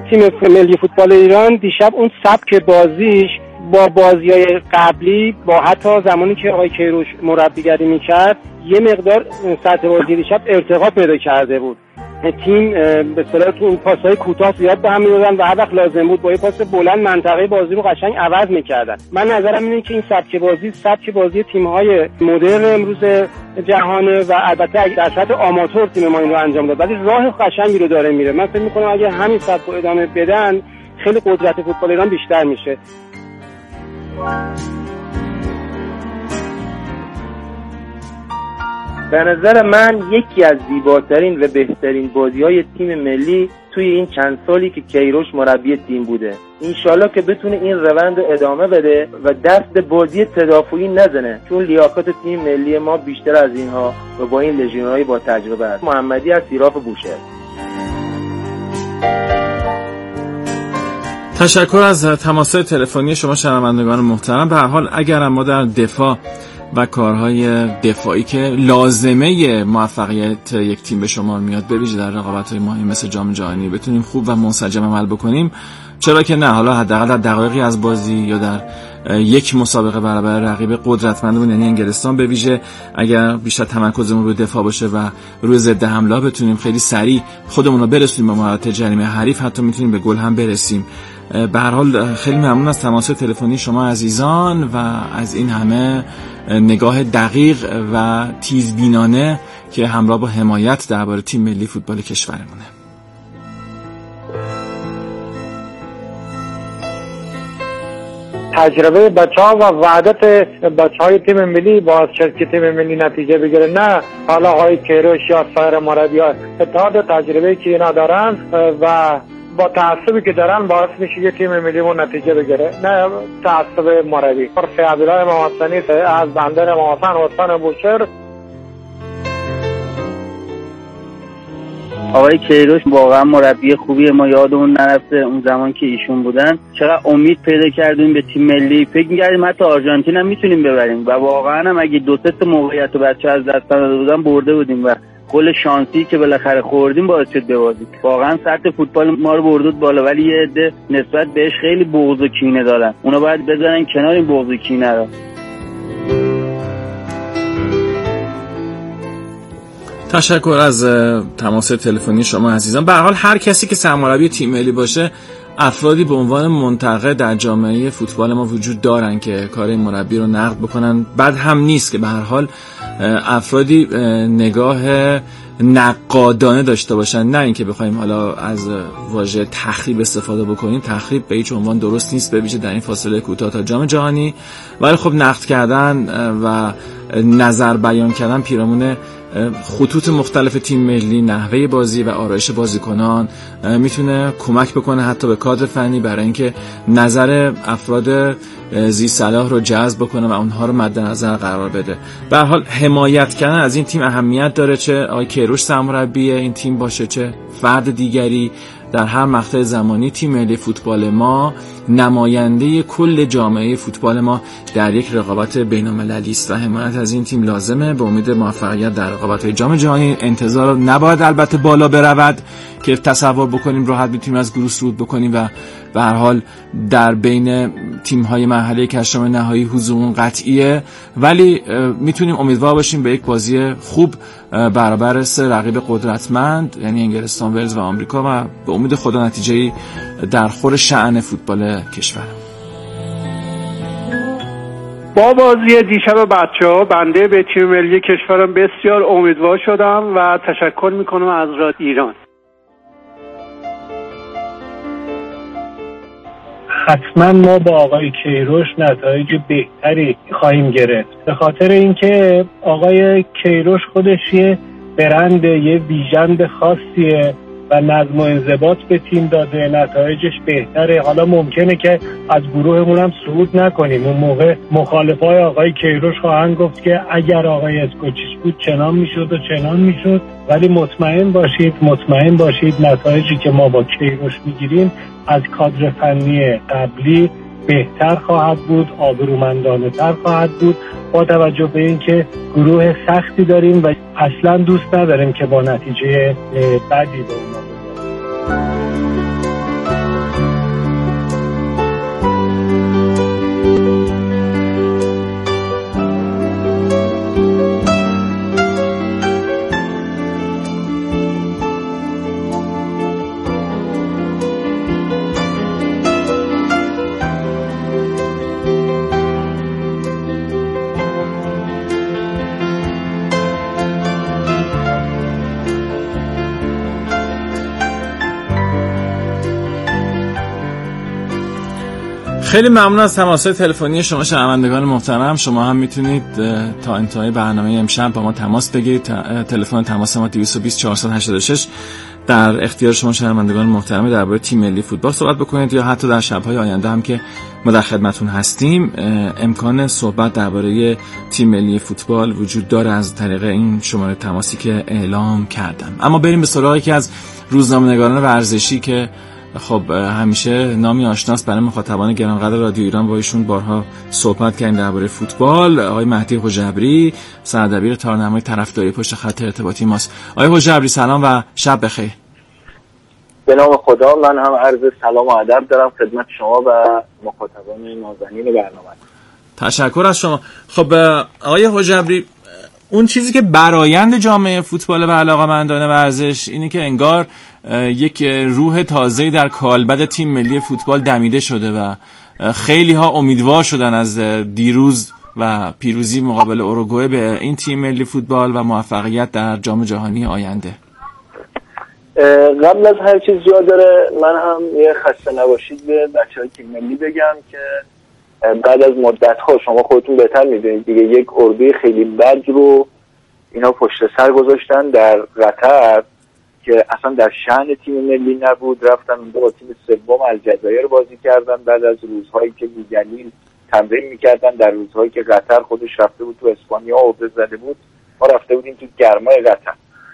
تیم ملی فوتبال ایران دیشب اون سبک بازیش با بازی‌های قبلی، با حتی زمانی که آقای کیروش مربیگری می‌کرد، یه مقدار سطح بازی دیشب ارتقا پیدا کرده بود. تیم به اصطلاح تو اون پاس‌های کوتاه زیاد به هم می‌دادن و هر وقت لازم بود با یه پاس بلند منطقه بازی رو قشنگ عوض می‌کردن. من نظرم اینه که این سبک بازی تیم‌های مدرن امروز جهانه و البته در سطح آماتور تیم ما این رو انجام داد، ولی راه قشنگی رو داره میره. من فکر می‌کنم اگه همین سبک رو ادامه بدن خیلی قدرت فوتبال ایران بیشتر میشه. به نظر من یکی از زیباترین و بهترین بازی‌های تیم ملی توی این چند سالی که کیروش مربی تیم بوده. انشالله که بتونه این روند رو ادامه بده و دست بازی تدافعی نزنه، چون لیاقت تیم ملی ما بیشتر از اینها و با این لژیونرهای با تجربه است. محمدی از سیراف بوشهر. تشکر از تماس تلفنی شما شنوندگان محترم. به هر حال اگر ما در دفاع و کارهای دفاعی که لازمه موفقیت یک تیم به شمار میاد، به ویژه در رقابت‌های مهمی مثل جام جهانی، بتونیم خوب و منسجم عمل بکنیم، چرا که نه؟ حالا حداقل در دقایقی از بازی یا در یک مسابقه برابر رقیب قدرتمندمون یعنی انگلستان، به ویژه اگر بیشتر تمرکزمون روی دفاع باشه و روی ضد حمله بتونیم خیلی سریع خودمون رو برسونیم به مهاجمت جریمه حریف، حتی میتونیم به گل هم برسیم. به هر حال خیلی ممنون از تماس تلفنی شما عزیزان و از این همه نگاه دقیق و تیزبینانه که همراه با حمایت درباره تیم ملی فوتبال کشورمونه. تجربه بچه‌ها و وحدت بچه‌های تیم ملی باعث شد که تیم ملی نتیجه بگیره. نه حالا آقای کیروش یا سایر مربیان، اتحاد تجربه که اینا دارن و با تعصبی که دارن باعث میشه که تیم ملی ما نتیجه بگیره، نه تعصب مربی. عبدالله محسنی از بندر محسن استان بوشهر. آقای کیروش واقعا مربی خوبیه، ما یادمون نرفته اون زمان که ایشون بودن چقدر امید پیدا کردیم به تیم ملی. فکر می‌کردیم حتی آرژانتین هم میتونیم ببریم و واقعا هم اگه دو سه تا موقعیت رو بچه‌ها از دست داده بودن برده بودیم و گل شانسی که بالاخره خوردیم باعث شد ببازیم. واقعا سطح فوتبال ما رو برد بالا، ولی یه عده نسبت بهش خیلی بغض و کینه دارن. اونا باید بذارن کنار این بغض و کینه رو. تشکر از تماس تلفنی شما عزیزان. به هر حال هر کسی که سرمربی تیم ملی باشه، افرادی به عنوان منتقد در جامعه فوتبال ما وجود دارن که کار این مربی رو نقد بکنن. بد هم نیست که به هر حال افرادی نگاه نقادانه داشته باشن، نه اینکه بخوایم حالا از واژه تخریب استفاده بکنیم. تخریب به هیچ عنوان درست نیست، به ویژه در این فاصله کوتاه تا جام جهانی. ولی خب نقد کردن و نظر بیان کردن پیرامون خطوط مختلف تیم ملی، نحوه بازی و آرایش بازیکنان میتونه کمک بکنه حتی به کادر فنی برای اینکه نظر افراد ذی صلاح رو جذب بکنه و اونها رو مد نظر قرار بده. به هر حال حمایت کردن از این تیم اهمیت داره، چه آقای کیروش سرمربی این تیم باشه چه فرد دیگری. در هر مقطع زمانی تیم ملی فوتبال ما نماینده کل جامعه فوتبال ما در یک رقابت بین‌المللی است و حمایت از این تیم لازمه. به امید موفقیت در رقابت‌های جام جهانی. انتظار نباید البته بالا برود که تصور بکنیم راحت میتونیم از گروه صعود بکنیم و به هر حال در بین تیم‌های مرحله هشتم نهایی حضور قطعیه، ولی میتونیم امیدوار باشیم به یک بازی خوب برابر سه رقیب قدرتمند یعنی انگلستان، ولز و آمریکا و به امید خدا نتیجه‌ای در خور شأن فوتبال کشور. با بازی دیشب بچه‌ها بنده به تیم ملی کشورم بسیار امیدوار شدم و تشکر میکنم از رادیو ایران. حتما ما با آقای کیروش نتایج بهتری خواهیم گرفت، به خاطر اینکه آقای کیروش خودش یه برند، یه ویژن خاصیه و نظم و انضباط به تیم داده، نتایجش بهتره. حالا ممکنه که از گروهمون هم صعود نکنیم، اون موقع مخالفای آقای کیروش خواهند گفت که اگر آقای اسکوچیچ بود چنان میشد و چنان میشد، ولی مطمئن باشید نتایجی که ما با کیروش میگیریم از کادر فنی قبلی بهتر خواهد بود، آبرومندانه تر خواهد بود، با توجه به اینکه گروه سختی داریم و اصلا دوست نداریم که با نتیجه بدی به اونا بزنیم. خیلی ممنون از تماس‌های تلفنی شما شنوندگان محترم. شما هم میتونید تا انتهای برنامه امشب با ما تماس بگیرید. تلفن تماس ما 220 486 در اختیار شما شنوندگان محترم. درباره تیم ملی فوتبال صحبت بکنید یا حتی در شب‌های آینده هم که ما در خدمتتون هستیم امکان صحبت درباره تیم ملی فوتبال وجود داره از طریق این شماره تماسی که اعلام کردم. اما بریم به سراغ یکی از روزنامه‌نگاران ورزشی که خب همیشه نامی آشناست برای مخاطبان گرانقدر رادیو ایران. با ایشون بارها صحبت کردیم درباره فوتبال. آقای مهدی حجبری، سردبیر تارنمای طرفداری پشت خط ارتباطی ماست. آقای حجبری سلام و شب بخیر. به نام خدا، من هم عرض سلام و ادب دارم خدمت شما و مخاطبان نازنین برنامه. تشکر از شما. خب آقای حجبری، اون چیزی که برآیند جامعه فوتبال و علاقه‌مندان ورزش اینه که انگار یک روح تازه‌ای در کالبد تیم ملی فوتبال دمیده شده و خیلی ها امیدوار شدن از دیروز و پیروزی مقابل اوروگوئه به این تیم ملی فوتبال و موفقیت در جام جهانی آینده. قبل از هر چیز جا داره من هم یه خسته نباشید به بچه‌های تیم ملی بگم که بعد از مدت‌ها، شما خودتون بهتر می‌دونید دیگه، یک اردوی خیلی بد رو اینا پشت سر گذاشتن در قطر که اصلا در شأن تیم ملی نبود. رفتن اونجا با تیم سوم الجزایر بازی کردن بعد از روزهایی که بی‌دلیل تمرین می‌کردن، در روزهایی که قطر خودش رفته بود تو اسپانیا عقده زده بود. ما رفته بودیم تو گرمای قطر.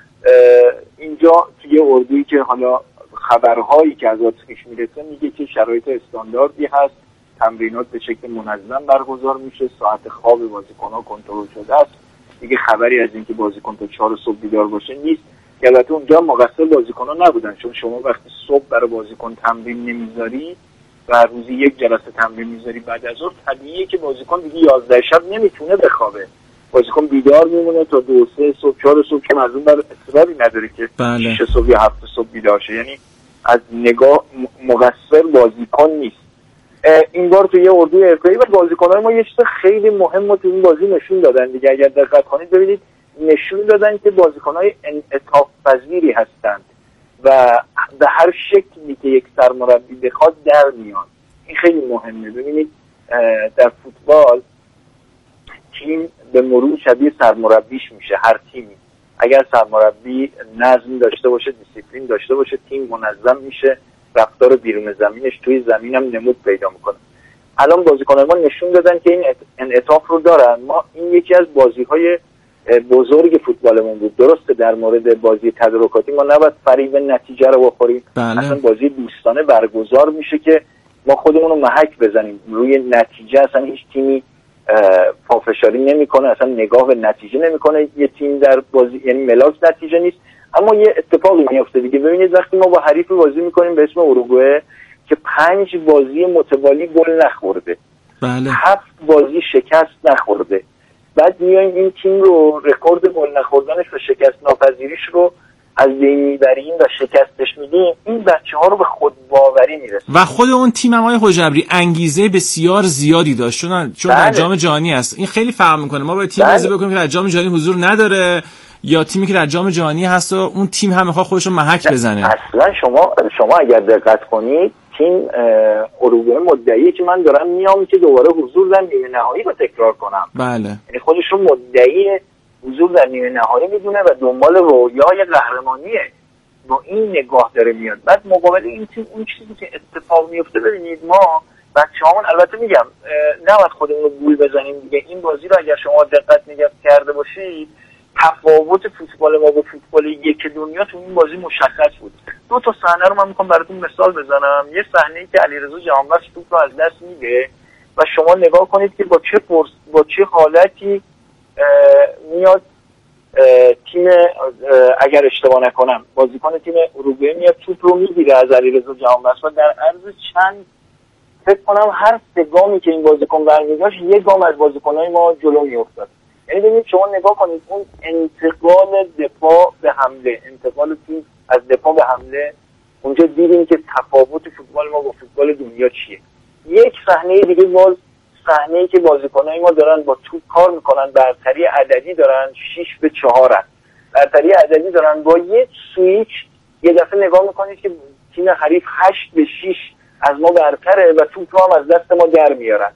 اینجا توی اردویی که حالا خبرهایی که از آتریش میرسه میگه که شرایط استانداردی هست، تمرینات به شکل منظم برگزار میشه، ساعت خواب بازیکن‌ها کنترل شده است. دیگه خبری از اینکه بازیکن تا 4 صبح بیدار باشه نیست. که البته اونجا مقصر بازیکن‌ها نبودن، چون شما وقتی صبح برای بازیکن تمرین نمیذاری و روزی یک جلسه تمرین میذاری بعد از ظهر، طبیعیه که بازیکن دیگه 11 شب نمیتونه بخوابه. بازیکن بیدار میمونه تا 2 3 صبح 4 صبح که مردم بر اصراری نداره که 6 صبح یا 7 صبح بیدار شه. یعنی از نگاه مقصر بازیکن نیست. این بار توی اردوی حرفه‌ای و بازیکن‌های ما یه چیز خیلی مهم رو تو این بازی نشون دادن دیگه. اگر دقت کنید ببینید نشون دادن که بازیکن‌های انعطاف پذیری هستند و به هر شکلی که یک سرمربی بخواد در میان. این خیلی مهمه. ببینید در فوتبال تیم به مرور شبیه سرمربیش میشه. هر تیمی اگر سرمربی نظم داشته باشه، دیسیپلین داشته باشه، تیم منظم میشه، رفتار بیرون زمینش توی زمین هم نمود پیدا میکنه. الان بازیکنان ما نشون دادن که این انعطاف رو دارن. ما این یکی از بازی‌های بزرگ فوتبالمون بود. درسته در مورد بازی تدارکاتی ما نباید فریب نتیجه رو بخوریم. اصلا بازی دوستانه برگزار میشه که ما خودمون رو محک بزنیم روی نتیجه. اصلا هیچ تیمی پافشاری نمیکنه، اصلا نگاه به نتیجه نمیکنه. یه تیم در بازی یعنی ملاک نتیجه نیست. اما یه اتفاقی میفته دیگه. ببینید وقتی ما با حریف بازی میکنیم به اسم اوروگوئه که 5 بازی متوالی گل نخورده، 7 بازی شکست نخورده، بعد میایم این تیم رو رکورد گل نخوردنش و شکست ناپذیریش رو از بین میبریم و شکستش میدیم، این بچه‌ها رو به خودباوری میرسه. و خود اون تیم هم آقای حجبری انگیزه بسیار زیادی داشت چون در جام جهانی است. این خیلی فرق میکنه. ما با تیم بازی بکنیم که در جام جهانی حضور نداره یا تیمی که در جام جهانی هست و اون تیم هم میخواد خودش رو محک بزنه. اصلا شما اگر دقت کنید تیم اوروگوئه مدعیه که من دارم میام که دوباره حضور در نیمه نهایی رو تکرار کنم. بله. یعنی خودش رو مدعی حضور در نیمه نهایی میدونه و دنبال رویای قهرمانیه. با این نگاه داره میاد. بعد مقابل این تیم اون چیزی که اتفاق میفته، ببینید ما بچه‌هامون، البته میگم نباید خودمون رو گول بزنیم دیگه، این بازی رو اگر شما دقت نگاه کرده باشید تفاوت فوتبال ما با فوتبال یک دنیا تو این بازی مشخص بود. 2 تا صحنه رو من میخوام براتون مثال بزنم. یه صحنه‌ای که علیرضا جهانبخش توپ رو از دست میده و شما نگاه کنید که با چه حالتی میاد تیم، اگر اشتباه نکنم بازیکن تیم اوروگوئه میاد توپ رو میگیره از علیرضا جهانبخش و در عرض چند فکر کنم هر 3 گامی که این بازیکن برمی‌داشت 1 گام از بازیکن‌های ما جلو میافتاد. یعنی ببینید شما نگاه کنید اون انتقال دفاع به حمله، انتقال تیم از دفاع به حمله، اونجا دیدیم که تفاوت فوتبال ما با فوتبال دنیا چیه. یک صحنه دیگه باز صحنه‌ای که بازیکن‌های ما دارن با توپ کار میکنن، برتری عددی دارن، 6-4 برتری عددی دارن، با یک سویچ یه دفعه نگاه میکنید که تیم حریف 8-6 از ما برتره و توپ رو هم از دست ما در میارن.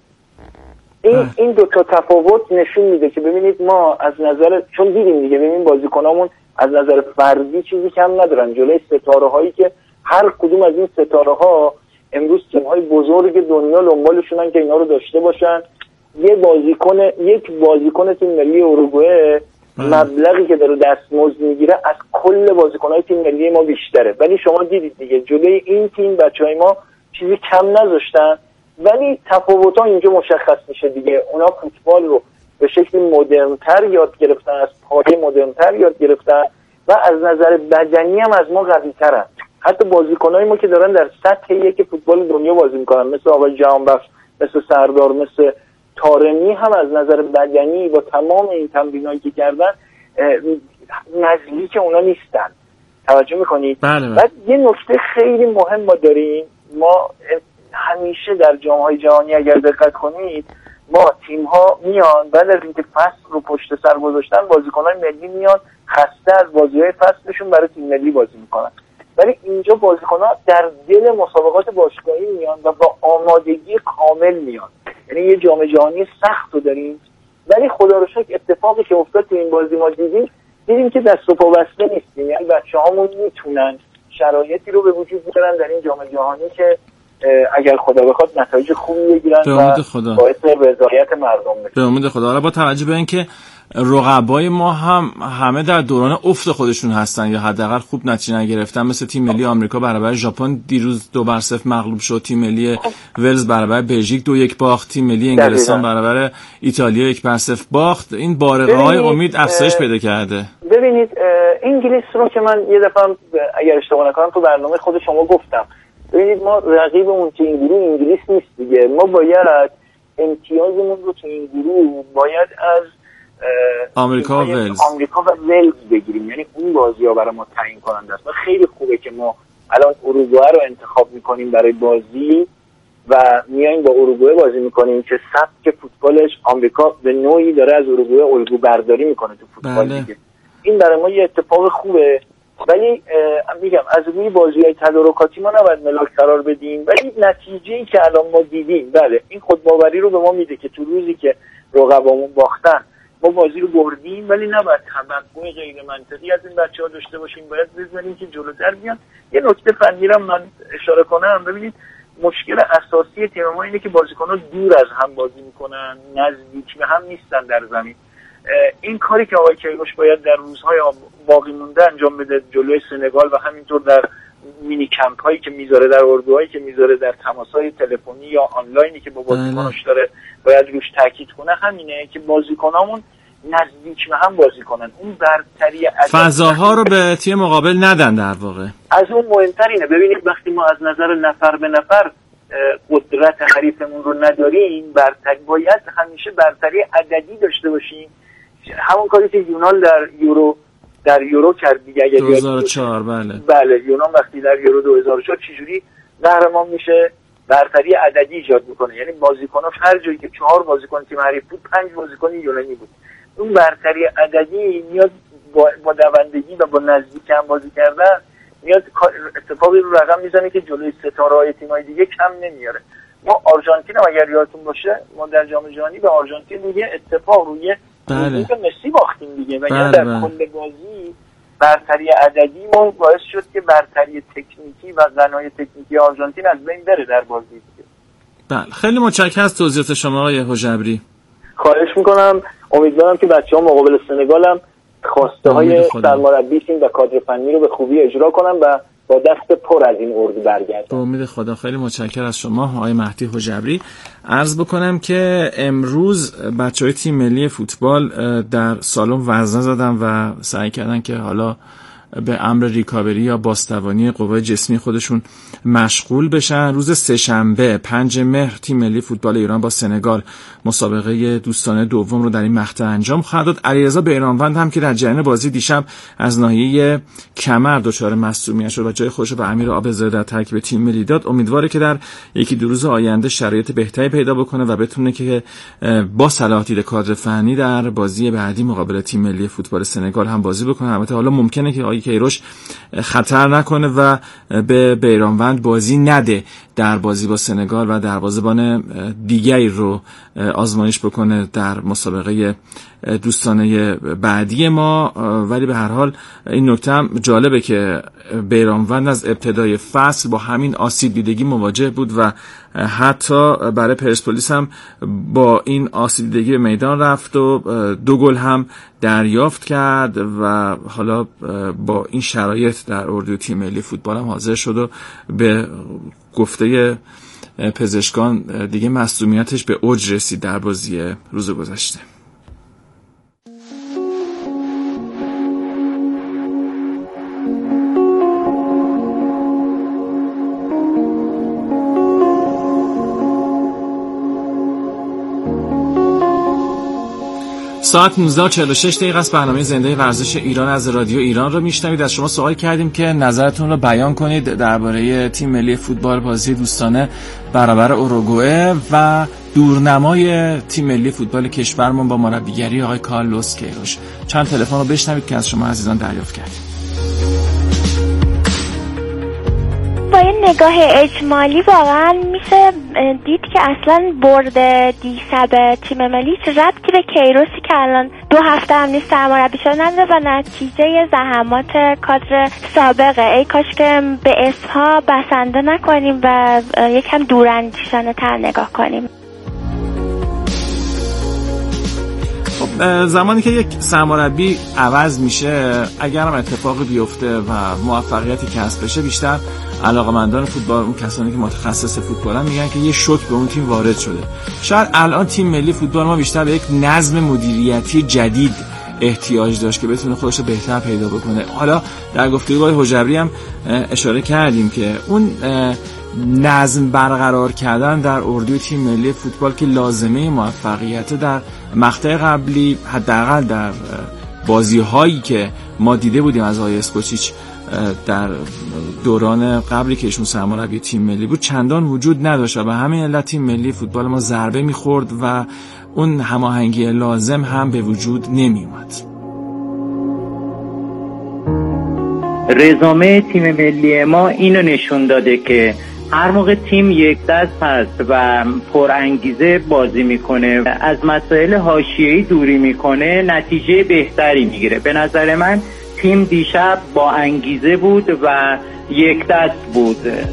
این دو تا تفاوت نشون میده که ببینید ما از نظر، چون دیدیم دیگه، ببین بازیکنامون از نظر فردی چیزی کم ندارن جلوی ستاره هایی که هر کدوم از این ستاره ها امروز تیم های بزرگ دنیا دنبالشونن که اینا رو داشته باشن. یک بازیکن تیم ملی اروگوئه مبلغی که داره دستمزد میگیره از کل بازیکن‌های تیم ملی ما بیشتره، ولی شما دیدید دیگه جلوی این تیم بچهای ما چیزی کم نذاشتن. ولی تفاوت‌ها اینجا مشخص میشه دیگه. اونا فوتبال رو به شکلی مدرن‌تر یاد گرفتن، از پایه مدرن‌تر یاد گرفتن و از نظر بدنی هم از ما قوی‌ترن. حتی بازیکن‌های ما که دارن در سطح یک فوتبال دنیا بازی می‌کنن، مثل آقای جهانبخش، مثل سردار، مثل طارمی، هم از نظر بدنی با تمام این تمرینایی که کردن نزدیک اونا نیستن. توجه می‌کنید؟ بله. بعد یه نکته خیلی مهم ما داریم، ما همیشه در جام‌های جهانی اگر دقت کنید، ما تیم‌ها میان بعد از اینکه فصل رو پشت سر گذاشتن، بازیکن‌های ملی میان خسته از بازی‌های فصلشون برای تیم ملی بازی می‌کنن. ولی اینجا بازیکن‌ها در دل مسابقات باشگاهی میان و با آمادگی کامل میان. یعنی یه جام جهانی سخت رو داریم، ولی خدا رو شکر اتفاقی که افتاد تو این بازی ما دیدیم که دست و پا بسته نیستیم. یعنی بچه‌هامون میتونن شرایطی رو به وجود بیارن در این جام جهانی که اگر خدا بخواد نتایج خوبی بگیرن و باعث رضایت مردم بشه. به امید خدا. حالا با توجه به اینکه رقبای ما هم همه در دوران افت خودشون هستن یا حداقل خوب نتیجه نگرفتن، مثل تیم ملی آمریکا برابر ژاپن دیروز 2-0 مغلوب شد، تیم ملی ولز برابر بلژیک 2-1 باخت، تیم ملی انگلستان برابر ایتالیا 1-0 باخت. این بارقه‌های امید افزایش پیدا کرده. ببینید انگلیس رو که من یه دفعه اگر اشتباه نکنم تو برنامه خود شما گفتم، ببینید ما رقیبمون تو این گروه انگلیس نیست دیگه. ما باید امتیازمون رو تو این گروه باید از آمریکا و ولز بگیریم. یعنی اون بازی‌ها برای ما تعیین کننده است. و خیلی خوبه که ما الان اروگوئه رو انتخاب می‌کنیم برای بازی و میایم با اروگوئه بازی می‌کنیم که سبک فوتبالش آمریکا به نوعی داره از اروگوئه الگو برداری می‌کنه تو فوتبال دیگه. این برای ما یه اتفاق خوبه. ولی میگم از روی بازی‌های تدارکاتی ما نباید ملاک قرار بدیم، ولی نتیجه‌ای که الان ما دیدیم، بله، این خودباوری رو به ما میده که تو روزی که رقبامون باختن ما بازی رو بردیم، ولی نباید توقع غیر منطقی از این بچه‌ها داشته باشیم. باید بزنیم که جلوتر بیان. یه نکته فنی رو من اشاره کنم. ببینید مشکل اساسی تیم ما اینه که بازیکن‌ها دور از هم بازی می‌کنن، نزدیک به هم نیستن در زمین. این کاری که آقای کیروش باید در روزهای باقی مونده انجام بده جلوی سنگال و همینطور در مینی کمپ هایی که میذاره، در اردوهایی که میذاره، در تماس‌های تلفنی یا آنلاینی که با بازیکناش داره، باید روش تاکید کنه همینه که بازیکنامون نزدیک به هم بازی کنن. اون برتری فضاها رو به تیم مقابل ندن در واقع. از اون مهمتر اینه. ببینید وقتی ما از نظر نفر به نفر قدرت حریفمون رو نداریم، باید همیشه برتری عددی داشته باشیم. همون کاری که یونان در یورو کرد دیگه. اگه 2004 بله یونان وقتی در یورو 2004 چجوری قهرمان میشه، برتری عددی ایجاد میکنه. یعنی بازیکناش هر جایی که 4 بازیکن تیم حریف بود 5 بازیکن یونانی بود. اون برتری عددی میاد با دوندگی و با نزدیک هم بازی کردن میاد اتفاقی رو رقم میزنه که جلوی ستاره‌های تیم‌های دیگه کم نمیاره. ما آرژانتین هم اگر یادتون باشه ما در جام جهانی به آرژانتین دیگه اتفاق روی به مسی باختیم دیگه. و یعنی در کل بازی برتری عددی ما باعث شد که برتری تکنیکی و غنای تکنیکی آرژانتین از بین بره در بازی دیگه. بله خیلی متشکرم از توضیحات شما آقای حجبری. خواهش میکنم. امیدوارم که بچه‌ها مقابل سنگال هم خواسته های سرمربی تیم و کادر فنی رو به خوبی اجرا کنن و با دست پر از این اردو برگردن. به امید خدا. خیلی متشکرم از شما آقای مهدی حجبری. عرض بکنم که امروز بچهای تیم ملی فوتبال در سالن وزنه زدن و سعی کردن که حالا به امر ریکاوری یا بازتوانی قوای جسمی خودشون مشغول بشن. روز سه‌شنبه 5 مهر تیم ملی فوتبال ایران با سنگال مسابقه دوستانه دوم رو در این مقطع انجام خواهد داد. علیرضا بیرانوند هم که در جریان بازی دیشب از ناحیه کمر دچار مصدومیت شد و جای خودش رو به امیر آبزاده در ترکیب تیم ملی داد، امیدواره که در یکی دو روز آینده شرایط بهتری پیدا بکنه و بتونه که با صلاح دید کادر فنی در بازی بعدی مقابل تیم ملی فوتبال سنگال هم بازی بکنه. البته حالا ممکنه که کیروش خطر نکنه و به بیرانوند بازی نده. در بازی با سنگال و دروازه‌بان دیگری رو آزمایش بکنه در مسابقه دوستانه بعدی ما. ولی به هر حال این نکته هم جالبه که بیرانوند از ابتدای فصل با همین آسیب دیدگی مواجه بود و حتی برای پرسپولیس هم با این آسیب دیدگی به میدان رفت و 2 گل هم دریافت کرد و حالا با این شرایط در اردوی تیم ملی فوتبال هم حاضر شد و به گفته پزشکان دیگه مصدومیتش به اوج رسید در بازی روز گذشته. ساعت 19:46 است. برنامه زنده ورزش ایران از رادیو ایران رو میشنوید. از شما سوال کردیم که نظرتون رو بیان کنید درباره تیم ملی فوتبال بازی دوستانه برابر اوروگوئه و دورنمای تیم ملی فوتبال کشورمون با مربیگری آقای کارلوس کیروش. چند تلفن رو بشنوید که از شما عزیزان دریافت کردیم. با این نگاه اجمالی واقعا میشه دید که اصلا برد دیشب تیم ملی ربطی به کیروشی که الان 2 هفته هم نیست سرمربی شده نداره و نتیجه زحمات کادر سابقه. ای کاش که به اسمها بسنده نکنیم و یکم دوراندیشانه تر نگاه کنیم. زمانی که یک سرمربی عوض میشه، اگر هم اتفاقی بیفته و موفقیتی کسب بشه، بیشتر علاقه‌مندان فوتبال، اون کسانی که متخصص فوتبالن، میگن که یه شوک به اون تیم وارد شده. شاید الان تیم ملی فوتبال ما بیشتر به یک نظم مدیریتی جدید احتیاج داشت که بتونه خودش رو بهتر پیدا بکنه. حالا در گفتگو با حجبری هم اشاره کردیم که اون نظم برقرار کردن در اردوی تیم ملی فوتبال که لازمه موفقیت در مقطع قبلی، حداقل در بازی‌هایی که ما دیده بودیم از آقای اسکوچیچ در دوران قبلی که ایشون سرمربی تیم ملی بود، چندان وجود نداشت و به همین علت تیم ملی فوتبال ما ضربه می‌خورد و اون هماهنگی لازم هم به وجود نمی‌اومد. رزومه تیم ملی ما اینو نشون داده که هر موقع تیم یک دست هست و پر انگیزه بازی میکنه، از مسائل حاشیه‌ای دوری میکنه، نتیجه بهتری میگیره. به نظر من تیم دیشب با انگیزه بود و یک دست بود.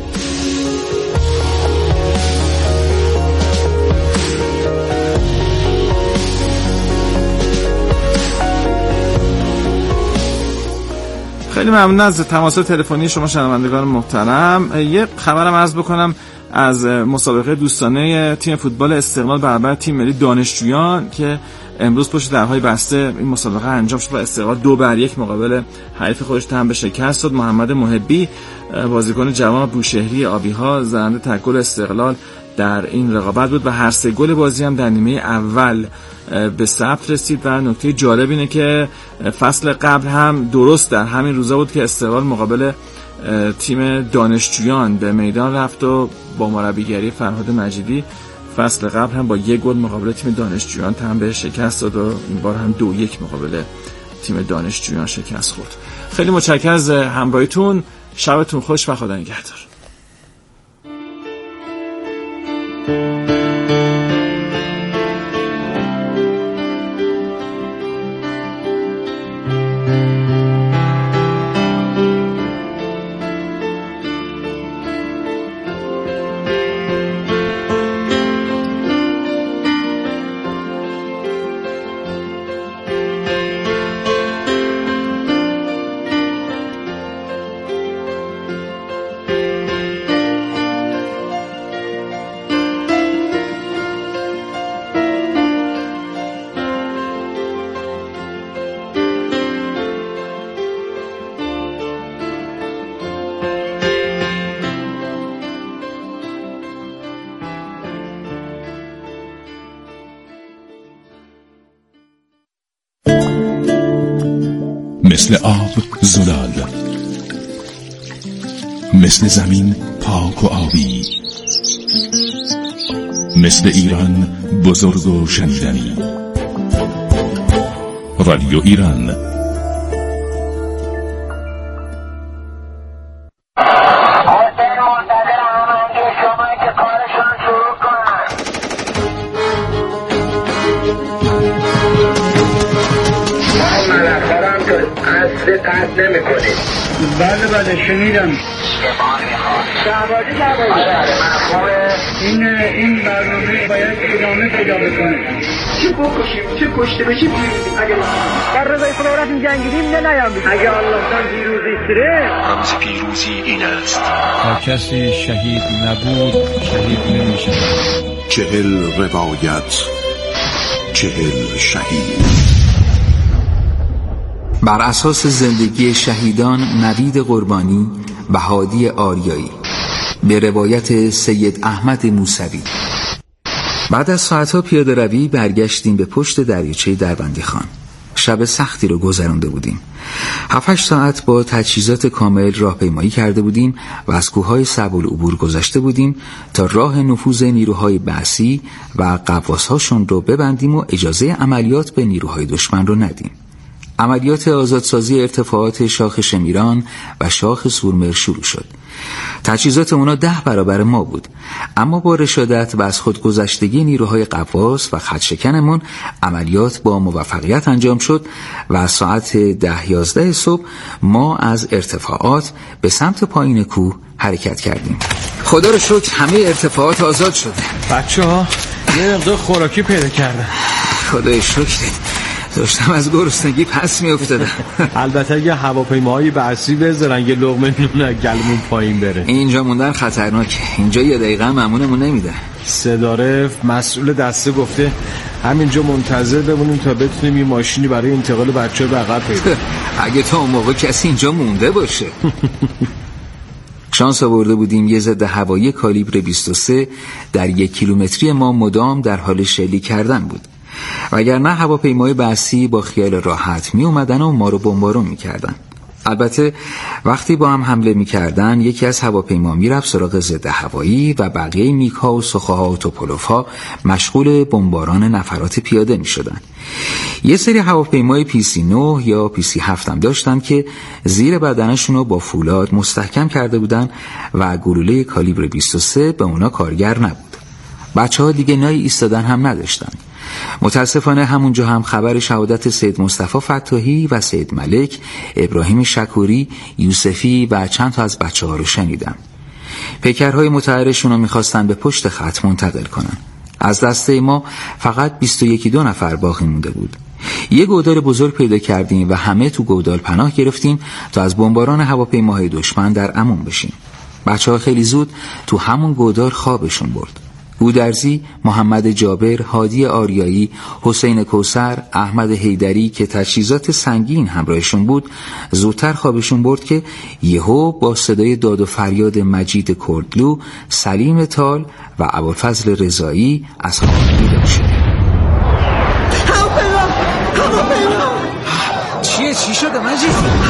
خیلی ممنون از تماس تلفنی شما شنوندگان محترم. یه خبرم عرض بکنم از مسابقه دوستانه تیم فوتبال استقلال برابر تیم ملی دانشجویان که امروز پشت درهای بسته این مسابقه انجام شد و استقلال 2-1 مقابل حریف خودش تن به شکست داد. محمد محبی بازیکن جوان بوشهری آبی‌ها زننده تک گل استقلال در این رقابت بود و هر 3 گل بازی هم در نیمه اول به ثبت رسید. و نکته جالب اینه که فصل قبل هم درست در همین روزا بود که استقلال مقابل تیم دانشجویان به میدان رفت و با مربیگری فرهاد مجیدی فصل قبل هم با 1 گل مقابل تیم دانشجویان تن به شکست داد و این بار هم 2-1 مقابل تیم دانشجویان شکست خورد. خیلی متشکرم از همراهیتون. شبتون خوش و خدا نگهدار. مثل آب زلال، مثل زمین پاک و آبی، مثل ایران بزرگ و شنیدنی. رادیو ایران. حسین منتظر هماهنگی شما نمی‌کنید. بله شنیدم. این برنامه باید ادامه پیدا بکنه. چه بکشیم چه کشته بشیم اگه در رضای خدا رفتیم جنگیدیم نیام. اگه الله جان پیروزی سره رمز پیروزی این است: تا کسی شهید نبود شهید نمیشه. 40 روایت، 40 شهید. بر اساس زندگی شهیدان نوید قربانی و هادی آریایی، به روایت سید احمد موسوی. بعد از ساعتها پیاده روی برگشتیم به پشت دریاچه دربندی خان. شب سختی رو گذرانده بودیم. 7-8 ساعت با تجهیزات کامل راهپیمایی کرده بودیم و از کوههای صعب العبور گذشته بودیم تا راه نفوذ نیروهای بعثی و غواص‌هاشون رو ببندیم و اجازه عملیات به نیروهای دشمن رو ندیم. عملیات آزادسازی ارتفاعات شاخ شمیران و شاخ سورمر شروع شد. تجهیزات اونا 10 برابر ما بود، اما با رشادت و از خودگذشتگی نیروهای غواص و خطشکنمون عملیات با موفقیت انجام شد و از ساعت 10-11 صبح ما از ارتفاعات به سمت پایین کوه حرکت کردیم. خدا رو شکر همه ارتفاعات آزاد شده. بچه‌ها یه مقدار خوراکی پیدا کردن. خدای شکر، داشتم از گرسنگی پس می افتادم. البته اگه هواپیماهای بعثی بذارن یه لقمه نون گلمون پایین بره. اینجا موندن خطرناکه. اینجا یه دقیقه مامونمون نمیده. صدارف مسئول دسته گفته همینجا منتظر بمونیم تا بتونیم یه ماشینی برای انتقال بچه‌ها به عقب پیدا. اگه تا اون موقع کسی اینجا مونده باشه. شانس آورده بودیم یه ضد هوایی کالیبر 23 در 1 کیلومتری ما مدام در حال شلیک کردن بود. وگرنه هواپیمای بعثی با خیال راحت می اومدن و ما رو بمبارون می کردن. البته وقتی با هم حمله می کردن یکی از هواپیما می رفت سراغ ضد هوایی و بقیه میگ ها و سخوها و توپولوف ها مشغول بمباران نفرات پیاده می شدن. یه سری هواپیمای PC-9 یا PC-7 هم داشتن که زیر بدنشون رو با فولاد مستحکم کرده بودن و گلوله کالیبر 23 به اونا کارگر نبود. بچه‌ها دیگه نای ایستادن هم نداشتن. متاسفانه همونجا هم خبر شهادت سید مصطفی فتاحی و سید ملک، ابراهیم شکوری، یوسفی و چند تا از بچه‌ها رو شنیدم. پیکرهای متحرشون رو می‌خواستن به پشت خط منتقل کنن. از دسته ما فقط 21 نفر باقی مونده بود. یه گودال بزرگ پیدا کردیم و همه تو گودال پناه گرفتیم تا از بمباران هواپیماهای دشمن در امان بشیم. بچه‌ها خیلی زود تو همون گودال خوابشون برد. گودرزی، محمد جابر، هادی آریایی، حسین کوثر، احمد حیدری که تجهیزات سنگین همراهشون بود زودتر خوابشون برد که یهو با صدای داد و فریاد مجید کردلو، سلیم تال و ابوالفضل رضایی از خواب بیدار شدند. چی شده مجید؟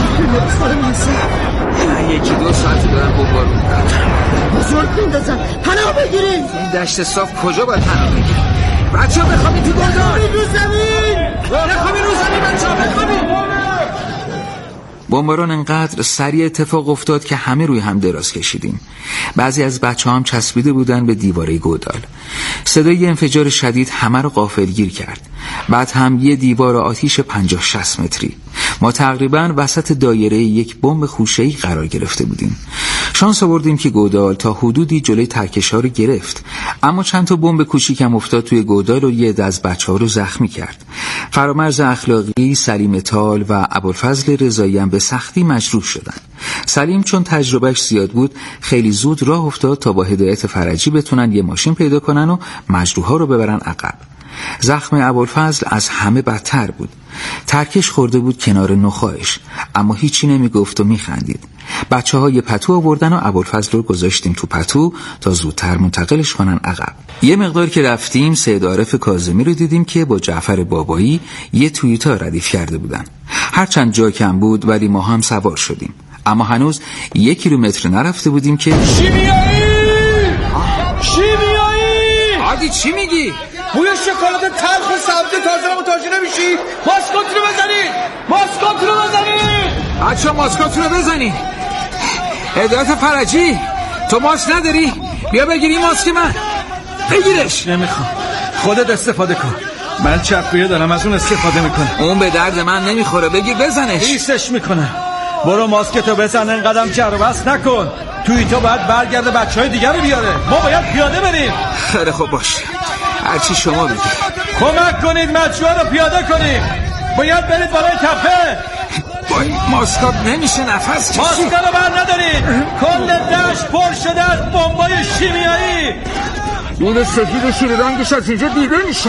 یکی 2 ساعت دارم بمبارون میکنم. بزرگ بندازم پناه بگیرین. این دشت صاف کجا باید پناه بگیرین؟ بچه ها بخوابید تو گلدار. بخوابید رو زمین بچه ها بخوابید. بمباران انقدر سریع اتفاق افتاد که همه روی هم دراز کشیدیم. بعضی از بچه هم چسبیده بودن به دیواره گودال. صدای انفجار شدید همه رو غافلگیر کرد. بعد هم یه دیوار آتیش 50-60 متری. ما تقریباً وسط دایره یک بمب خوشه‌ای قرار گرفته بودیم. شانس آوردیم که گودال تا حدودی جلوی ترکش‌ها رو گرفت، اما چند تا بمب کوچیکم افتاد توی گودال و یه عده از بچه‌ها رو زخمی کرد. فرامرز اخلاقی، سلیم تال و ابوالفضل رضایی هم به سختی مجروح شدند. سلیم چون تجربهش زیاد بود خیلی زود راه افتاد تا با هدایت فرجی بتونن یه ماشین پیدا کنن و مجروح‌ها رو ببرن عقب. زخم ابوالفضل از همه بدتر بود. ترکش خورده بود کنار نخاعش، اما هیچی نمیگفت و میخندید. بچه‌ها یه پتو آوردن و ابوالفضل رو گذاشتیم تو پتو تا زودتر منتقلش کنن عقب. یه مقدار که رفتیم سید عارف کاظمی رو دیدیم که با جعفر بابایی یه تویوتا ردیف کرده بودن. هرچند جا کم بود ولی ما هم سوار شدیم، اما هنوز 1 کیلومتر نرفته بودیم که شیمیایی عادی چی میگی؟ بوی شکلات تلخ و سبزی تازه رو متوجه نمیشی؟ ماسکات رو بزنید. بچه ماسکات رو بزنید. هدایت فرجی تو ماسک نداری؟ بیا بگیری ماسک من. بگیرش. نمیخوام، خودت استفاده کن. من چپیه دارم از اون استفاده میکنم. اون به درد من نمیخوره، بگیر بزنش. ریسش میکنم. برو ماسکتو بزن، انقدرم جر و بحث نکن. توییتا باید برگرده بچهای دیگر رو بیاره. ما باید پیاده بریم. خیلی خوب باشه، هرچی شما بگید. کمک کنید بچه‌ها رو پیاده کنید. باید برید بالای تپه. با این ماسکات نمیشه نفس کشید. ماسکا رو بر ندارید. کل دشت پر شده از بمبای شیمیایی. اون سفید شیر رنگش از اینجا دیده میشه.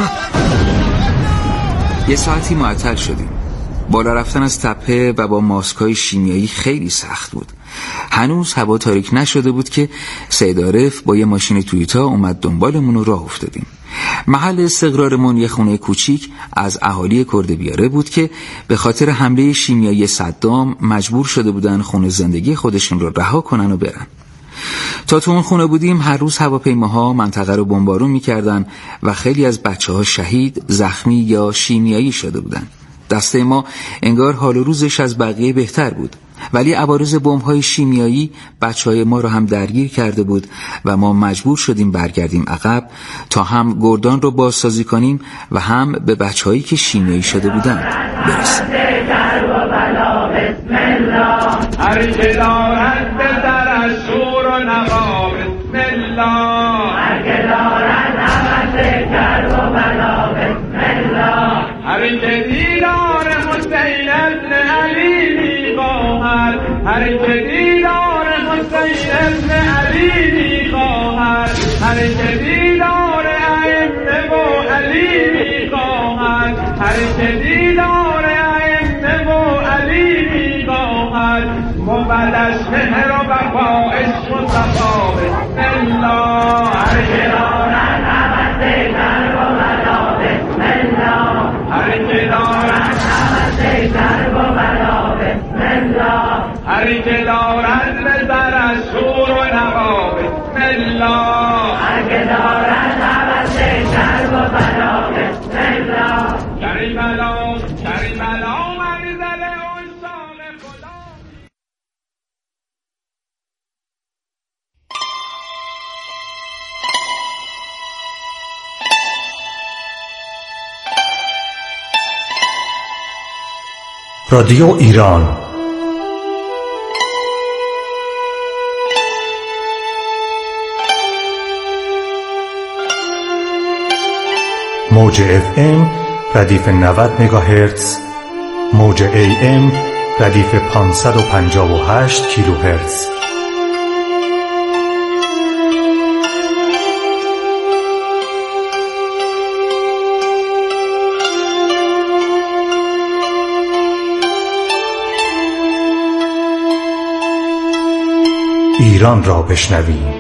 یه ساعتی معطل شدیم. بالا رفتن از تپه و با ماسکای شیمیایی خیلی سخت بود. هنوز هوا تاریک نشده بود که سید عارف با یه ماشین تویوتا اومد دنبالمون و راه افتادیم. محل استقرارمون یه خونه کوچیک از اهالی کردبیاره بود که به خاطر حمله شیمیایی صدام مجبور شده بودن خونه زندگی خودشون رو رها کنن و برن. تا تو اون خونه بودیم هر روز هواپیماها منطقه رو بمبارون می‌کردن و خیلی از بچه‌ها شهید، زخمی یا شیمیایی شده بودن. دسته ما انگار حال و روزش از بقیه بهتر بود، ولی عوارض بمب‌های شیمیایی بچه‌های ما رو هم درگیر کرده بود و ما مجبور شدیم برگردیم عقب تا هم گردان رو بازسازی کنیم و هم به بچه‌هایی که شیمیایی شده بودند برسیم. هر که دیدار حسین ابن علی می‌خواهد، هر که دیدار ائمه و علی می‌خواهد، هر که دیدار ائمه و علی می‌خواهد، مبدش مهر و وفا عشق و صفا بسم الله. هر که دارد نبض کرب و بلا بسم الله، هر که دارد نبض کرب و بلا بسم الله، هر که دارد بزر از شور و نوا بسم الله، هر که دارد نبض کرب و بلا بسم الله. کریملا کریملا منزل عشاق خدا. رادیو ایران موج FM ردیف 90 مگاهرتز، موج AM ردیف 558 کیلوهرتز. ایران را بشنویم.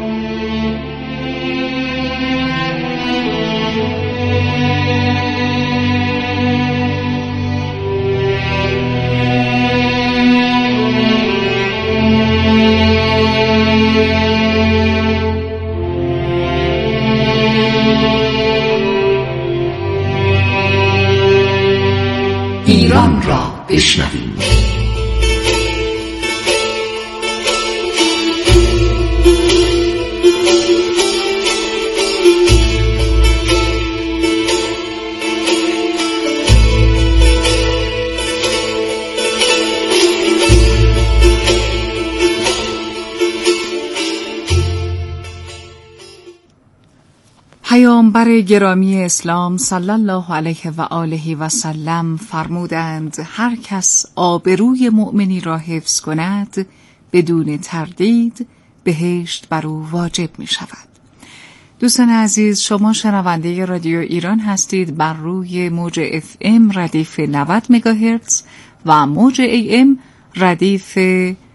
ایران را بشنویم. پیامبر گرامی اسلام صلی الله علیه و آله و سلم فرمودند هر کس آبروی مؤمنی را حفظ کند بدون تردید بهشت بر او واجب می شود. دوستان عزیز، شما شنونده رادیو ایران هستید بر روی موج FM ردیف 90 مگاهرتز و موج AM ردیف